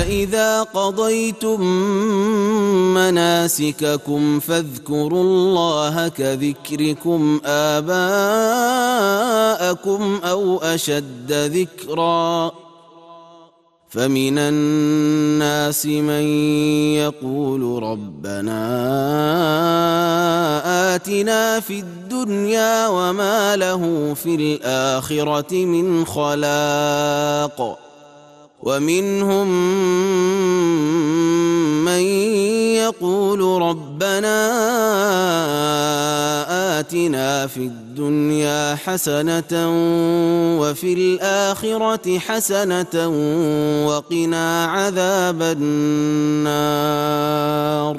فإذا قضيتم مناسككم فاذكروا الله كذكركم آباءكم أو أشد ذكرا فمن الناس من يقول ربنا آتنا في الدنيا وما له في الآخرة من خلاق ومنهم من يقول ربنا آتنا في الدنيا حسنة وفي الآخرة حسنة وقنا عذاب النار.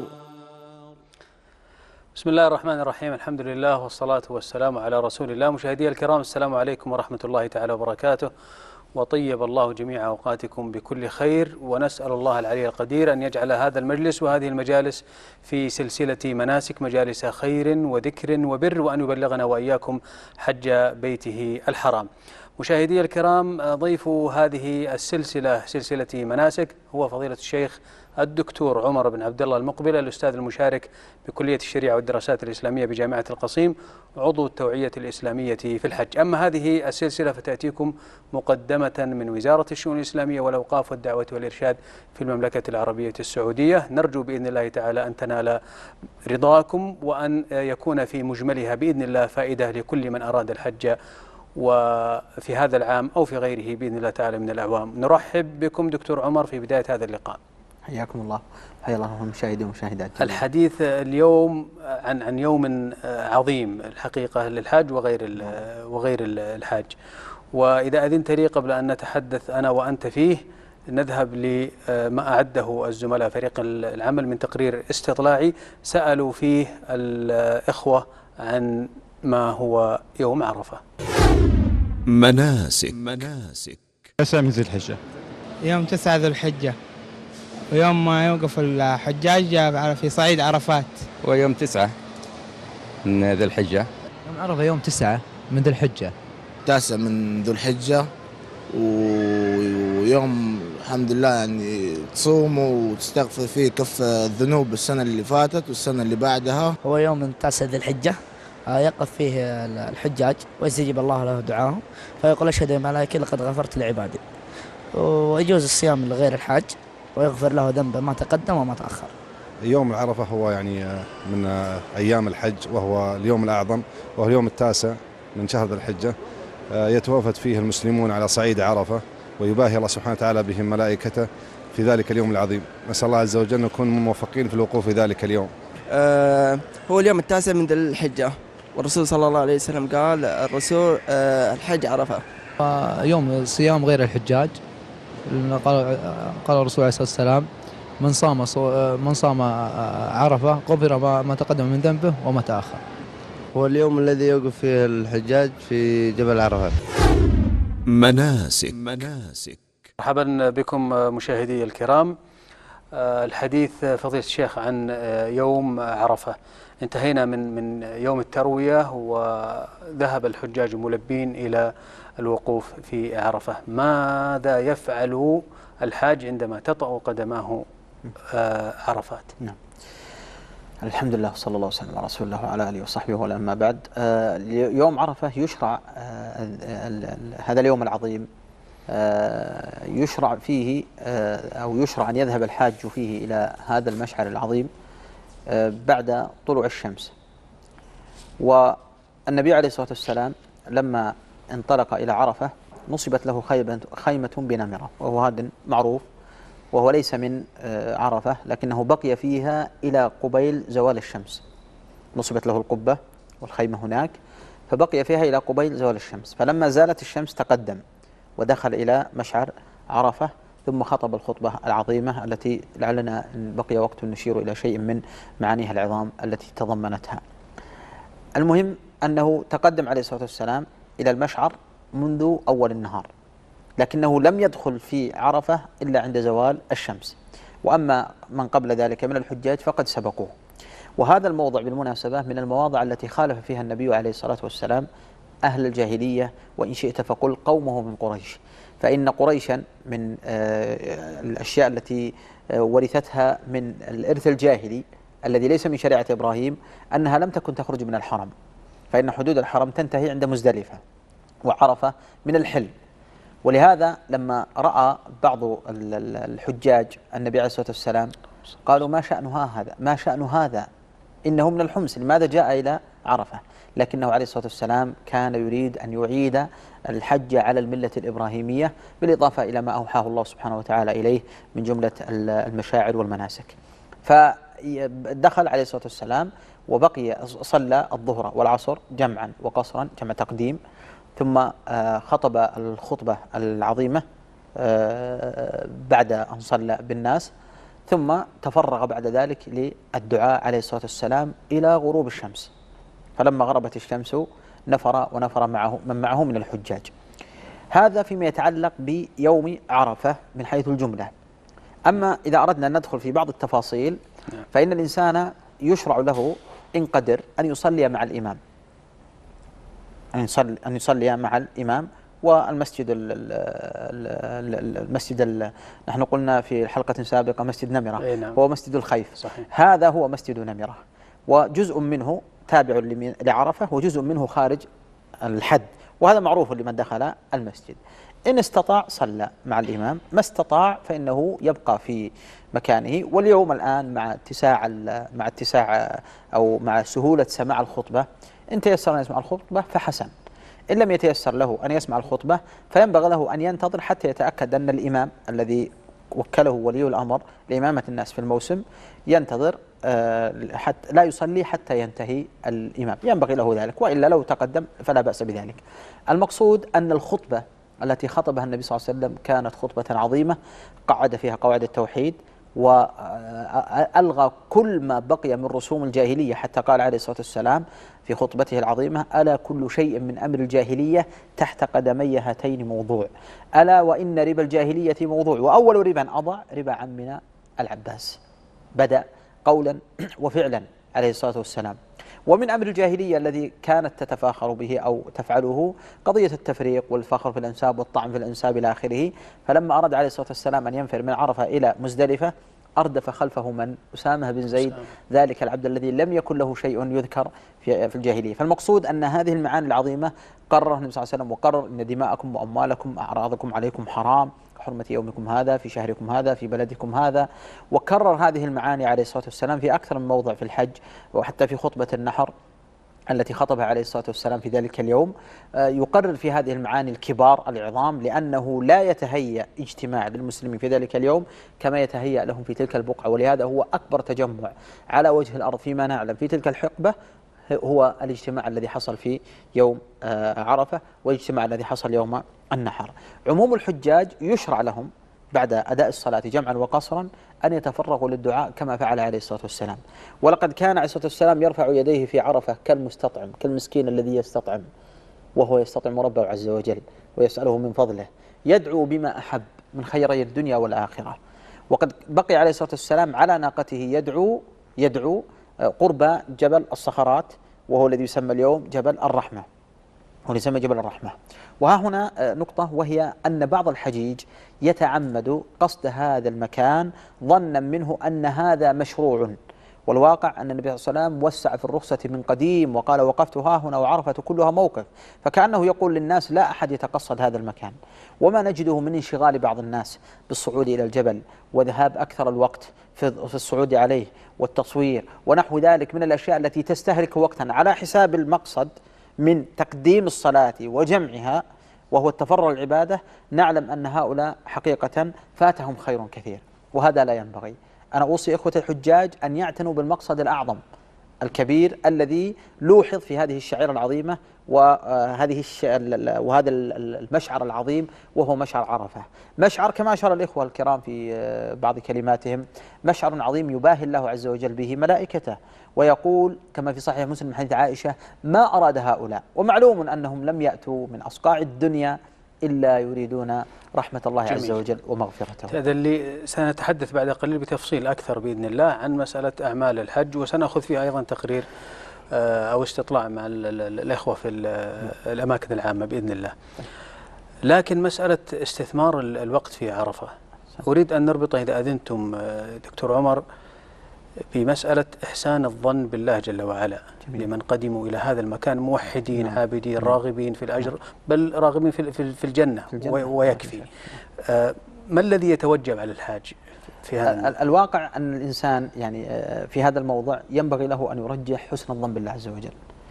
بسم الله الرحمن الرحيم. الحمد لله والصلاة والسلام على رسول الله. مشاهدي الكرام، السلام عليكم ورحمة الله تعالى وبركاته، وطيب الله جميع أوقاتكم بكل خير، ونسأل الله العلي القدير أن يجعل هذا المجلس وهذه المجالس في سلسلة مناسك مجالس خير وذكر وبر، وأن يبلغنا وإياكم حج بيته الحرام. مشاهدي الكرام، ضيف هذه السلسلة سلسلة مناسك هو فضيلة الشيخ الدكتور عمر بن عبد الله المقبل، الأستاذ المشارك بكلية الشريعة والدراسات الإسلامية بجامعة القصيم، عضو التوعية الإسلامية في الحج. أما هذه السلسلة فتأتيكم مقدمة من وزارة الشؤون الإسلامية والأوقاف والدعوة والإرشاد في المملكة العربية السعودية. نرجو بإذن الله تعالى أن تنال رضاكم، وأن يكون في مجملها بإذن الله فائدة لكل من أراد الحج وفي هذا العام أو في غيره بإذن الله تعالى من الأعوام. نرحب بكم دكتور عمر في بداية هذا اللقاء. حياكم الله. حيا الله المشاهدين والمشاهدات. الحديث اليوم عن يوم عظيم الحقيقة للحاج وغير الحاج، وإذا أذنت لي قبل أن نتحدث أنا وأنت فيه نذهب لما أعده الزملاء فريق العمل من تقرير استطلاعي سألوا فيه الإخوة عن ما هو يوم عرفة. مناسك 9 من ذي الحجة، يوم 9 ذو الحجة، ويوم ما يوقف الحجاج في صعيد عرفات. ويوم 9 من ذي الحجة. يوم عرفة يوم 9 من ذي الحجة. 9 من ذو الحجة، ويوم الحمد لله يعني تصوم وتستغفر فيه كف الذنوب السنة اللي فاتت والسنة اللي بعدها. هو يوم من 9 ذي الحجة يقف فيه الحجاج ويستجيب الله له دعاهم، فيقول أشهد يا ملائكة لقد غفرت لعبادي. ويجوز الصيام لغير الحاج ويغفر له ذنبه ما تقدم وما تأخر. يوم العرفة هو يعني من أيام الحج، وهو اليوم الأعظم، وهو اليوم 9 من شهر ذي الحجة. يتوافد فيه المسلمون على صعيد عرفة، ويباهي الله سبحانه وتعالى بهم ملائكته في ذلك اليوم العظيم. نسأل الله عز وجل أن نكون موفقين في الوقوف في ذلك اليوم. هو اليوم 9 من ذي الحجة، والرسول صلى الله عليه وسلم قال الرسول الحج عرفة. يوم صيام غير الحجاج، قال الرسول عليه الصلاة والسلام من صام عرفة غفر ما تقدم من ذنبه وما تأخر. هو اليوم الذي يوقف فيه الحجاج في جبل عرفة. مناسك. مرحبا بكم مشاهدي الكرام. الحديث فضيلة الشيخ عن يوم عرفة. انتهينا من يوم التروية وذهب الحجاج ملبين إلى الوقوف في عرفة. ماذا يفعل الحاج عندما تطأ قدماه عرفات؟ نعم. الحمد لله صلى الله وسلم على رسول الله وعلى آله وصحبه، ولما بعد. يوم عرفة يشرع هذا اليوم العظيم، يشرع فيه أو يشرع أن يذهب الحاج فيه إلى هذا المشعر العظيم بعد طلوع الشمس. والنبي عليه الصلاة والسلام لما انطلق إلى عرفة نصبت له خيمة بنمرة، وهو هذا معروف، وهو ليس من عرفة، لكنه بقي فيها إلى قبيل زوال الشمس. نصبت له القبة والخيمة هناك، فبقي فيها إلى قبيل زوال الشمس. فلما زالت الشمس تقدم ودخل إلى مشعر عرفة، ثم خطب الخطبة العظيمة التي لعلنا إن بقي وقت نشير إلى شيء من معانيها العظام التي تضمنتها. المهم أنه تقدم عليه الصلاة والسلام إلى المشعر منذ أول النهار، لكنه لم يدخل في عرفة إلا عند زوال الشمس. وأما من قبل ذلك من الحجاج فقد سبقوه. وهذا الموضع بالمناسبة من المواضع التي خالف فيها النبي عليه الصلاة والسلام أهل الجاهلية، وإن شئت فقل قومه من قريش. فإن قريشا من الأشياء التي ورثتها من الإرث الجاهلي الذي ليس من شريعة إبراهيم أنها لم تكن تخرج من الحرم، فإن حدود الحرم تنتهي عند مزدلفة، وعرفة من الحل. ولهذا لما رأى بعض الحجاج النبي عليه الصلاة والسلام قالوا ما شأن هذا إنه من الحمص، لماذا جاء إلى عرفة؟ لكنه عليه الصلاة والسلام كان يريد أن يعيد الحج على الملة الإبراهيمية، بالإضافة إلى ما أوحاه الله سبحانه وتعالى إليه من جملة المشاعر والمناسك. فدخل عليه الصلاة والسلام وبقي صلى الظهر والعصر جمعا وقصرا، جمع تقديم، ثم خطب الخطبة العظيمة بعد أن صلى بالناس، ثم تفرغ بعد ذلك للدعاء عليه الصلاة والسلام إلى غروب الشمس. فلما غربت الشمس ونفر معه من معه من الحجاج. هذا فيما يتعلق بيوم عرفة من حيث الجملة. أما إذا أردنا أن ندخل في بعض التفاصيل فإن الإنسان يشرع له إن قدر أن يصلي مع الإمام، أن يصلي مع الإمام. والمسجد نحن قلنا في حلقة سابقة مسجد نمرة هو مسجد الخيف، صحيح. هذا هو مسجد نمرة، وجزء منه تابع لعرفة وجزء منه خارج الحد، وهذا معروف لمن دخل المسجد. إن استطاع صلى مع الإمام، ما استطاع فإنه يبقى في مكانه. واليوم الآن مع اتساع أو مع سهولة سماع الخطبة، إن تيسر أن يسمع الخطبة فحسن، إن لم يتيسر له أن يسمع الخطبة فينبغي له أن ينتظر حتى يتأكد أن الإمام الذي وكله ولي الأمر لإمامة الناس في الموسم ينتظر، حتى لا يصلي حتى ينتهي الإمام، ينبغي له ذلك، وإلا لو تقدم فلا بأس بذلك. المقصود أن الخطبة التي خطبها النبي صلى الله عليه وسلم كانت خطبة عظيمة، قعد فيها قواعد التوحيد وألغى كل ما بقي من رسوم الجاهلية، حتى قال عليه الصلاة والسلام في خطبته العظيمة: ألا كل شيء من أمر الجاهلية تحت قدمي هاتين موضوع، ألا وإن ربا الجاهلية موضوع، وأول ربا أضع ربا عمنا العباس. بدأ قولا وفعلا عليه الصلاة والسلام. ومن أمر الجاهلية الذي كانت تتفاخر به أو تفعله قضية التفريق والفخر في الأنساب والطعن في الأنساب إلى آخره. فلما أراد عليه الصلاة والسلام أن ينفر من عرفة إلى مزدلفة أردف خلفه من؟ أسامة بن زيد، ذلك العبد الذي لم يكن له شيء يذكر في الجاهلية. فالمقصود أن هذه المعاني العظيمة قرر النبي صلى الله عليه وسلم، وقرر أن دماءكم وأموالكم وأعراضكم عليكم حرام، حرمة يومكم هذا في شهركم هذا في بلدكم هذا. وكرر هذه المعاني عليه الصلاة والسلام في أكثر من موضع في الحج، وحتى في خطبة النحر التي خطبها عليه الصلاة والسلام في ذلك اليوم يقرر في هذه المعاني الكبار العظام، لأنه لا يتهيأ اجتماع للمسلمين في ذلك اليوم كما يتهيأ لهم في تلك البقعة. ولهذا هو أكبر تجمع على وجه الأرض فيما نعلم في تلك الحقبة، هو الاجتماع الذي حصل في يوم عرفة، والاجتماع الذي حصل يوم النحر. عموم الحجاج يشرع لهم بعد أداء الصلاة جمعا وقصرا أن يتفرغوا للدعاء كما فعل عليه الصلاة والسلام. ولقد كان عليه الصلاة والسلام يرفع يديه في عرفة كالمستطعم، كالمسكين الذي يستطعم وهو يستطعم ربه عز وجل ويسأله من فضله، يدعو بما أحب من خيري الدنيا والآخرة. وقد بقي عليه الصلاة والسلام على ناقته يدعو قرب جبل الصخرات، وهو الذي يسمى اليوم جبل الرحمة، هو يسمى جبل الرحمة. وها هنا نقطة، وهي أن بعض الحجيج يتعمد قصد هذا المكان ظنا منه أن هذا مشروع، والواقع أن النبي صلى الله عليه وسلم وسع في الرخصة من قديم وقال: وقفت ها هنا وعرفة كلها موقف، فكأنه يقول للناس لا أحد يتقصد هذا المكان. وما نجده من انشغال بعض الناس بالصعود إلى الجبل وذهاب أكثر الوقت في الصعود عليه والتصوير ونحو ذلك من الأشياء التي تستهلك وقتا على حساب المقصد من تقديم الصلاة وجمعها وهو التفرغ العبادة، نعلم أن هؤلاء حقيقة فاتهم خير كثير، وهذا لا ينبغي. أنا أوصي إخوة الحجاج أن يعتنوا بالمقصد الأعظم الكبير الذي لوحظ في هذه الشعيرة العظيمة وهذا المشعر العظيم، وهو مشعر عرفة. مشعر كما أشار الإخوة الكرام في بعض كلماتهم، مشعر عظيم يباهي الله عز وجل به ملائكته، ويقول كما في صحيح مسلم من حديث عائشة: ما أراد هؤلاء، ومعلوم أنهم لم يأتوا من أصقاع الدنيا إلا يريدون رحمة الله عز وجل ومغفرته. هذا اللي سنتحدث بعد قليل بتفصيل أكثر بإذن الله عن مسألة أعمال الحج، وسنأخذ فيها أيضا تقرير أو استطلاع مع الإخوة في الأماكن العامة بإذن الله. لكن مسألة استثمار الوقت في عرفة أريد أن نربطه إذا أذنتم دكتور عمر بمسألة إحسان الظن بالله جل وعلا لمن قدموا إلى هذا المكان موحدين عابدين راغبين في الأجر، بل راغبين في الجنة ويكفي. ما الذي يتوجب على الحاج في هذا؟ الواقع أن الإنسان يعني في هذا الموضوع ينبغي له أن يرجح حسن الظن بالله عز وجل.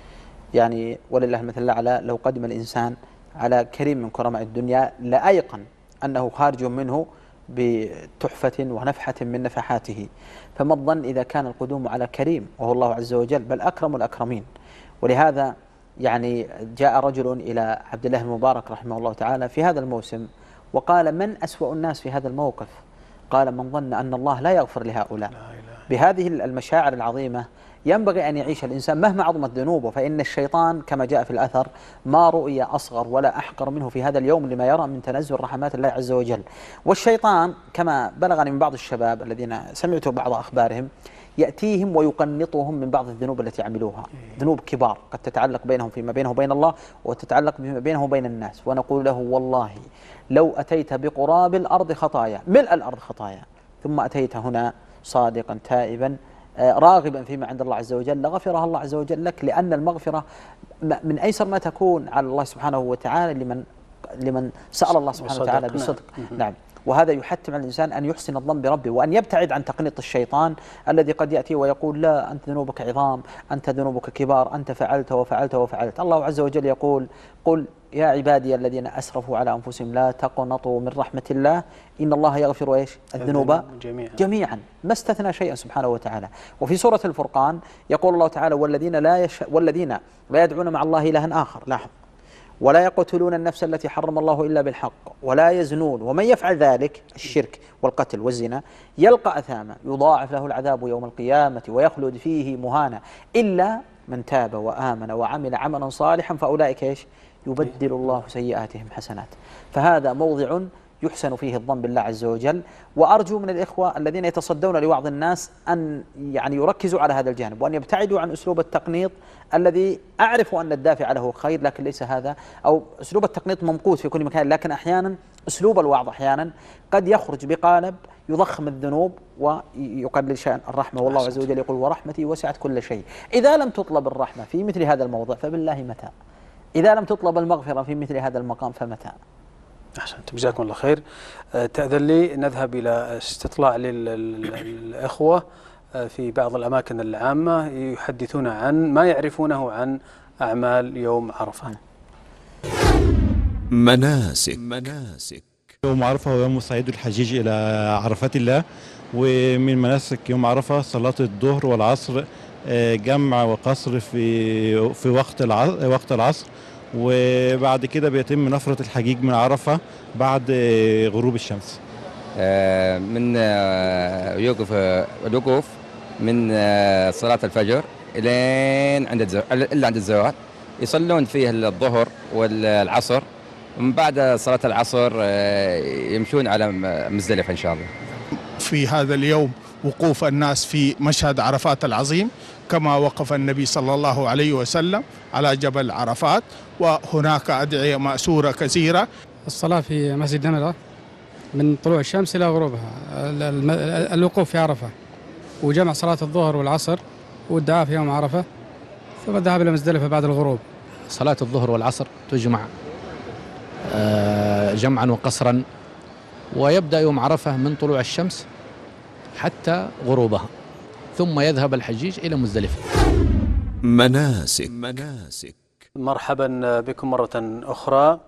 يعني ولله المثل الأعلى، لو قدم الإنسان على كريم من كرماء الدنيا لأيقن أنه خارج منه بتحفة ونفحة من نفحاته، فما الظن إذا كان القدوم على كريم وهو الله عز وجل بل أكرم الأكرمين. ولهذا يعني جاء رجل إلى عبد الله المبارك رحمه الله تعالى في هذا الموسم وقال: من أسوأ الناس في هذا الموقف؟ قال: من ظن أن الله لا يغفر لهؤلاء. بهذه المشاعر العظيمة ينبغي أن يعيش الإنسان مهما عظمت ذنوبه، فإن الشيطان كما جاء في الأثر ما رؤي أصغر ولا أحقر منه في هذا اليوم لما يرى من تنزل رحمات الله عز وجل. والشيطان كما بلغني من بعض الشباب الذين سمعت بعض أخبارهم يأتيهم ويقنطهم من بعض الذنوب التي عملوها، ذنوب كبار قد تتعلق بينهم فيما بينه وبين الله وتتعلق بما بينه وبين الناس، ونقول له: والله لو أتيت بقراب الأرض خطايا، ملء الأرض خطايا، ثم أتيت هنا صادقا تائبا راغبا فيما عند الله عز وجل لغفرها الله عز وجل لك، لأن المغفرة من أيسر ما تكون على الله سبحانه وتعالى لمن سأل الله سبحانه وتعالى بصدق. نعم. وهذا يحتم على الإنسان أن يحسن الظن بربه وأن يبتعد عن تقنيط الشيطان الذي قد يأتي ويقول: لا، أنت ذنوبك عظام، أنت ذنوبك كبار، أنت فعلت وفعلت وفعلت. الله عز وجل يقول: قل يا عبادي الذين أسرفوا على أنفسهم لا تقنطوا من رحمة الله إن الله يغفر إيش؟ الذنوب جميعا، ما استثنى شيئا سبحانه وتعالى. وفي سورة الفرقان يقول الله تعالى: والذين لا يدعون مع الله إلها آخر، لاحظ، ولا يقتلون النفس التي حرم الله إلا بالحق ولا يزنون ومن يفعل ذلك، الشرك والقتل والزنا، يلقى أثاما يضاعف له العذاب يوم القيامة ويخلد فيه مهانا إلا من تاب وآمن وعمل عملا صالحا فأولئك إيش؟ يبدل الله سيئاتهم حسنات. فهذا موضع يحسن فيه الظن بالله عز وجل. وأرجو من الإخوة الذين يتصدون لوعظ الناس أن يعني يركزوا على هذا الجانب وأن يبتعدوا عن أسلوب التقنيط الذي أعرف أن الدافع له خير، لكن ليس هذا، أو أسلوب التقنيط ممقوت في كل مكان، لكن أحيانا أسلوب الوعظ أحيانا قد يخرج بقالب يضخم الذنوب ويقلل شأن الرحمة. والله عز وجل يقول: ورحمتي وسعت كل شيء. إذا لم تطلب الرحمة في مثل هذا الموضع فبالله متى؟ إذا لم تطلب المغفرة في مثل هذا المقام فمتى؟ أحسنت، جزاكم الله خير. تأذن لي نذهب إلى استطلاع للإخوة في بعض الأماكن العامة يحدثون عن ما يعرفونه عن أعمال يوم عرفة. مناسك. يوم عرفة هو يوم صعيد الحجيج إلى عرفات الله، ومن مناسك يوم عرفة صلاة الظهر والعصر جمع وقصر في وقت العصر، وبعد كده بيتم نفرة الحجيج من عرفة بعد غروب الشمس. من الوقوف من صلاة الفجر إلى عند الزوال، يصلون فيه الظهر والعصر، ومن بعد صلاة العصر يمشون على مزدلفة إن شاء الله. في هذا اليوم وقوف الناس في مشهد عرفات العظيم كما وقف النبي صلى الله عليه وسلم على جبل عرفات، وهناك أدعية مأسورة كثيرة. الصلاة في مسجد نمرة من طلوع الشمس إلى غروبها، الوقوف في عرفة وجمع صلاة الظهر والعصر والدعاء في يوم عرفة، ثم الذهاب إلى مزدلفة بعد الغروب. صلاة الظهر والعصر تجمع جمعا وقصرا، ويبدأ يوم عرفة من طلوع الشمس حتى غروبها، ثم يذهب الحجيج إلى مزدلفة. مناسك. مرحبا بكم مرة أخرى.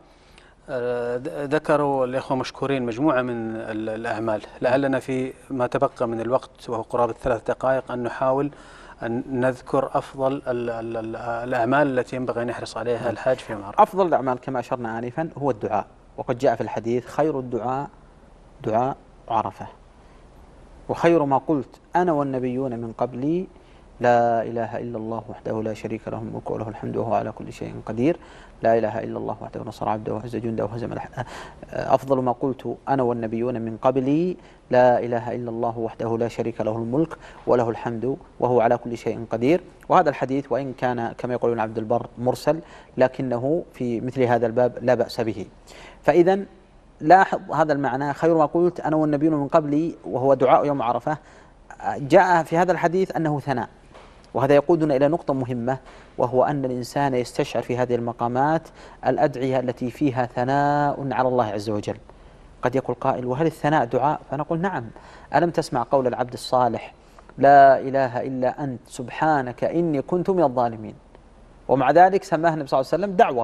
ذكروا الإخوة مشكورين مجموعة من الأعمال، لعلنا في ما تبقى من الوقت وهو قرابة 3 دقائق أن نحاول أن نذكر أفضل الأعمال التي ينبغي أن يحرص عليها الحاج في يوم عرفة. أفضل الأعمال كما أشرنا آنفا هو الدعاء، وقد جاء في الحديث: خير الدعاء دعاء عرفة، وخير ما قلت أنا والنبيون من قبلي لا إله إلا الله وحده لا شريك له الملك وله الحمد وهو على كل شيء قدير. لا إله إلا الله وحده نصر عبده وهز جنده وهزم أفضل ما قلت أنا والنبيون من قبلي لا إله إلا الله وحده لا شريك له الملك وله الحمد وهو على كل شيء قدير. وهذا الحديث وإن كان كما يقول ابن عبد البر مرسل، لكنه في مثل هذا الباب لا بأس به. فإذا لاحظ هذا المعنى، خير ما قلت أنا والنبيون من قبلي، وهو دعاء يوم عرفة. جاء في هذا الحديث أنه ثناء، وهذا يقودنا إلى نقطة مهمة، وهو أن الإنسان يستشعر في هذه المقامات الأدعية التي فيها ثناء على الله عز وجل. قد يقول قائل وهل الثناء دعاء؟ فنقول نعم. ألم تسمع قول العبد الصالح لا إله إلا أنت سبحانك إني كنت من الظالمين؟ ومع ذلك سماها النبي صلى الله عليه وسلم دعوة،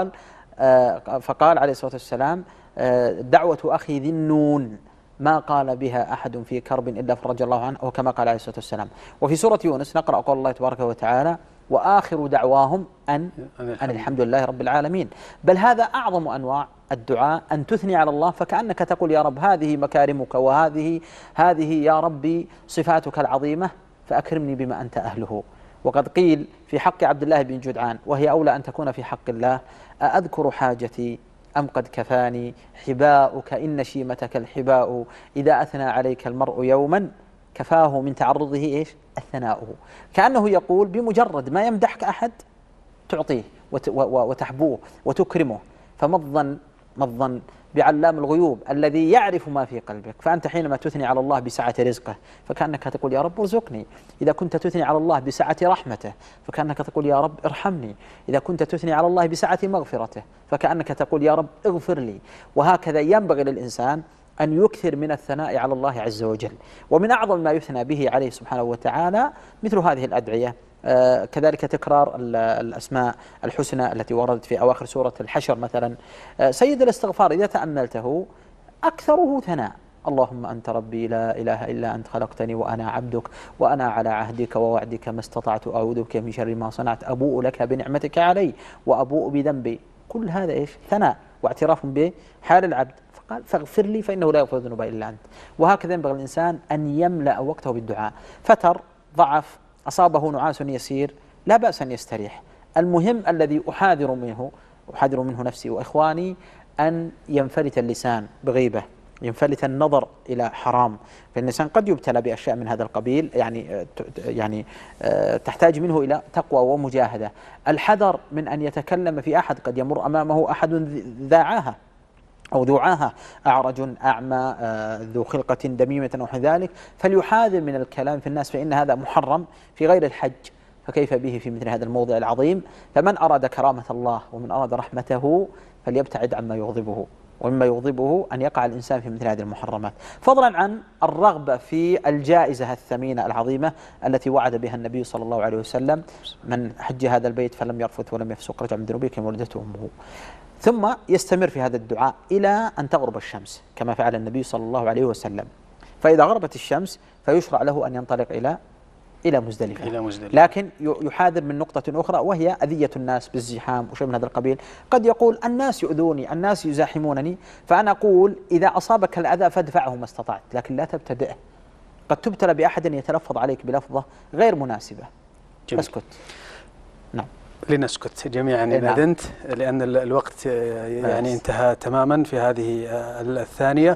فقال عليه الصلاة والسلام دعوة أخي ذي النون ما قال بها أحد في كرب إلا فرج الله عنه، أو كما قال عليه الصلاة والسلام. وفي سورة يونس نقرأ قول الله تبارك وتعالى وآخر دعواهم أن الحمد لله رب العالمين. بل هذا أعظم أنواع الدعاء، أن تثني على الله، فكأنك تقول يا رب هذه مكارمك وهذه يا ربي صفاتك العظيمة فأكرمني بما أنت أهله. وقد قيل في حق عبد الله بن جدعان، وهي أولى أن تكون في حق الله: أأذكر حاجتي أم قد كفاني حباؤك إن شيمتك الحباء إذا أثنى عليك المرء يوما كفاه من تعرضه الثناء. كأنه يقول بمجرد ما يمدحك أحد تعطيه وتحبوه وتكرمه. فما الظن بعلام الغيوب الذي يعرف ما في قلبك. فأنت حينما تثني على الله بسعة رزقه فكأنك تقول يا رب ارزقني. إذا كنت تثني على الله بسعة رحمته فكأنك تقول يا رب ارحمني. إذا كنت تثني على الله بسعة مغفرته فكأنك تقول يا رب اغفر لي. وهكذا ينبغي للإنسان أن يكثر من الثناء على الله عز وجل. ومن أعظم ما يثنى به عليه سبحانه وتعالى مثل هذه الأدعية، كذلك تكرار الأسماء الحسنى التي وردت في أواخر سورة الحشر مثلا. سيد الاستغفار إذا تأملته أكثره ثناء: اللهم أنت ربي لا إله إلا أنت خلقتني وأنا عبدك وأنا على عهدك ووعدك ما استطعت أعوذ بك من شر ما صنعت أبوء لك بنعمتك علي وأبوء بذنبي. كل هذا ثناء واعتراف بحال العبد. فقال فاغفر لي فإنه لا يغفر الذنوب إلا أنت. وهكذا ينبغي الإنسان أن يملأ وقته بالدعاء. فتر، ضعف، أصابه نعاس يسير، لا بأس أن يستريح. المهم الذي أحاذر منه نفسي وإخواني أن ينفلت اللسان بغيبة، ينفلت النظر إلى حرام. فالإنسان قد يبتلى بأشياء من هذا القبيل، يعني تحتاج منه إلى تقوى ومجاهدة. الحذر من أن يتكلم في أحد قد يمر أمامه أحد ذا عاهة أو ذو عاهة، أعرج أعمى ذو خلقة دميمة أو ذلك، فليحاذر من الكلام في الناس، فإن هذا محرم في غير الحج، فكيف به في مثل هذا الموضع العظيم. فمن أراد كرامة الله ومن أراد رحمته فليبتعد عما يغضبه، ومما يغضبه أن يقع الإنسان في مثل هذه المحرمات، فضلا عن الرغبة في الجائزة الثمينة العظيمة التي وعد بها النبي صلى الله عليه وسلم: من حج هذا البيت فلم يرفث ولم يفسق رجع من ذنوبه كما ولدته أمه. ثم يستمر في هذا الدعاء إلى أن تغرب الشمس كما فعل النبي صلى الله عليه وسلم. فإذا غربت الشمس فيشرع له أن ينطلق إلى مزدلفة. لكن يحاذر من نقطة أخرى، وهي أذية الناس بالزحام وشيء من هذا القبيل. قد يقول الناس يؤذوني، الناس يزاحمونني، فأنا أقول إذا أصابك الأذى فادفعه ما استطعت، لكن لا تبتدئه. قد تبتلى بأحد يتلفظ عليك بلفظة غير مناسبة. اسكت. نعم. لنسكت جميعا إن أذنت، لأن الوقت يعني انتهى تماما في هذه الثانية.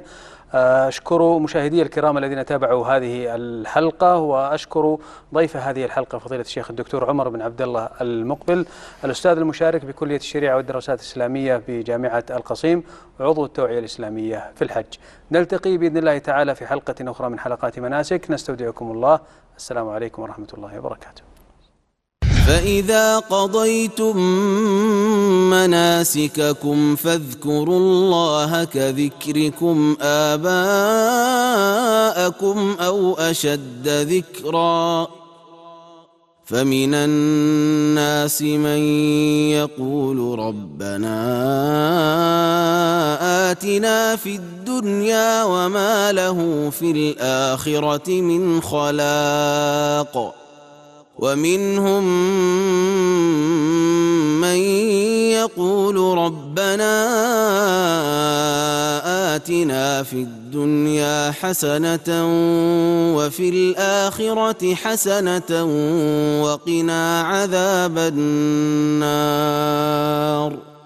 أشكر مشاهدي الكرام الذين تابعوا هذه الحلقة، وأشكر ضيف هذه الحلقة فضيلة الشيخ الدكتور عمر بن عبد الله المقبل، الأستاذ المشارك بكلية الشريعة والدراسات الإسلامية بجامعة القصيم وعضو التوعية الإسلامية في الحج. نلتقي بإذن الله تعالى في حلقة أخرى من حلقات مناسك. نستودعكم الله. السلام عليكم ورحمة الله وبركاته. فإذا قضيتم مناسككم فاذكروا الله كذكركم آباءكم أو أشد ذكرا. فمن الناس من يقول ربنا آتنا في الدنيا وما له في الآخرة من خلاق. ومنهم من يقول ربنا آتنا في الدنيا حسنة وفي الآخرة حسنة وقنا عذاب النار.